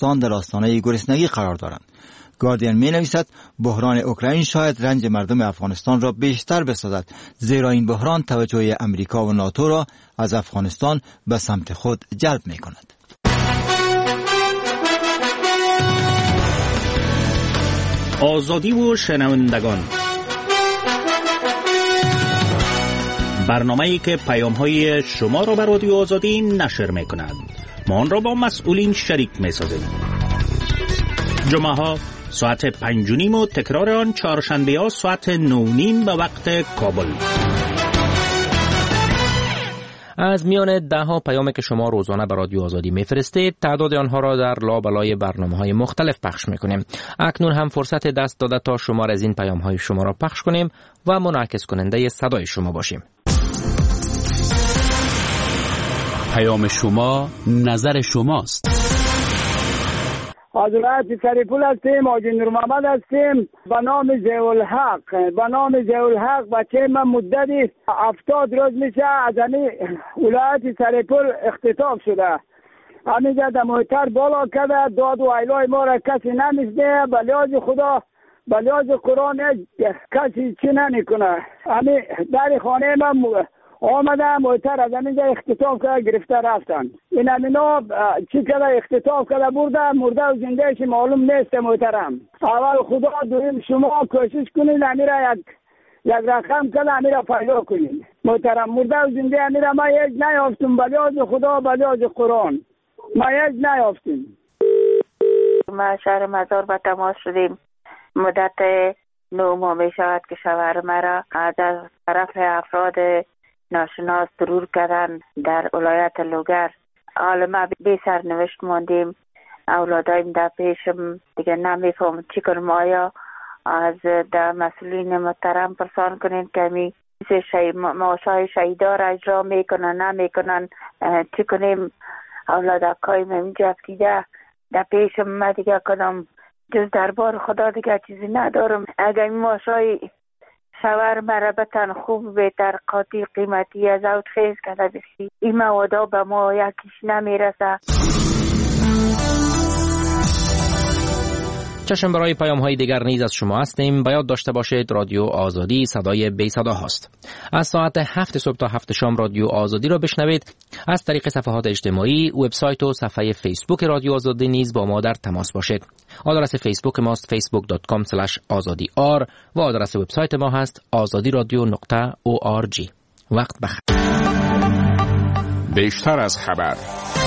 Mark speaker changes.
Speaker 1: افغانستان در آستانه گرسنگی قرار دارند. گاردین می نویسد بحران اوکراین شاید رنج مردم افغانستان را بیشتر بسازد، زیرا این بحران توجه امریکا و ناتو را از افغانستان به سمت خود جلب می کند.
Speaker 2: آزادی و شنوندگان، برنامه‌ای که پیام‌های شما را به رادیو آزادی نشر می‌کند. ما آن را با مسئولین شریک می‌سازیم. جمعه‌ها ساعت 5:30 و تکرار آن چهارشنبه‌ها ساعت 9:30 به وقت کابل.
Speaker 3: از میان ده‌ها پیامی که شما روزانه به رادیو آزادی میفرستید، تعداد آنها را در لابلای برنامه‌های مختلف پخش میکنیم. اکنون هم فرصت دست داده تا شمار از این پیام‌های شما را پخش کنیم و منعکس کننده صدای شما باشیم.
Speaker 4: پیام شما نظر شماست.
Speaker 5: حضرت سریپول هستیم، آجی نور محمد هستیم. به نام ضیاءالحق بچه من مدتی 70 روز میشه از همین ولایت سریپول اختطاف شده. همینجا در محتر بالا کرده، داد و ایلای ما را کسی نمیشنه. به لحاظ خدا، به لحاظ قرآن کسی چی نمیکنه. همین در خانه من آمده محتر از همینجا اختطاف کرده، گرفته رفتن. این همینا چی کرده اختطاف کرده برده، مرده و زندهش معلوم نیست. محترم اول خدا دویم شما کوشش کنید امیره یک رقم کرده امیره پیدا کنید. محترم مرده و زنده امیره ما هیچ نیافتیم، به لحاظ خدا به لحاظ قرآن ما هیچ نیافتیم.
Speaker 6: ما شهر مزار به تماس شدیم. مدت 9 ماه می شود که شوهر مرا از طرف افراد ناشناس ضرور کردن در ولایت لوگر. حالا ما بی سرنوشت ماندیم. اولادایم در پیشم دیگه نمیفهم چی کنم. آیا از در مسئولین محترم پرسان کنین که می معاشای شهیدا را اجرا میکنن نمیکنن، چی کنیم؟ اولاد اکایم اینجا افتیده در پیشم. ما دیگه کنم جز دربار خدا دیگه چیزی ندارم. اگر این معاشای شوهر مرا بتن خوب بهتر قاطی قیمتی از اوت خیز کرده بسی، این موادا به ما یکیش نمیرسه.
Speaker 3: چشم برای پیام های دیگر نیز از شما هستیم. باید داشته باشید رادیو آزادی صدای بی صدا هاست. از ساعت 7 صبح تا 7 شام رادیو آزادی را بشنوید. از طریق صفحات اجتماعی، وبسایت و صفحه فیسبوک رادیو آزادی نیز با ما در تماس باشید. آدرس فیسبوک ماست facebook.com/azadi.r و آدرس وبسایت ما هست azadiradio.org. وقت بخیر.
Speaker 7: بیشتر از خبر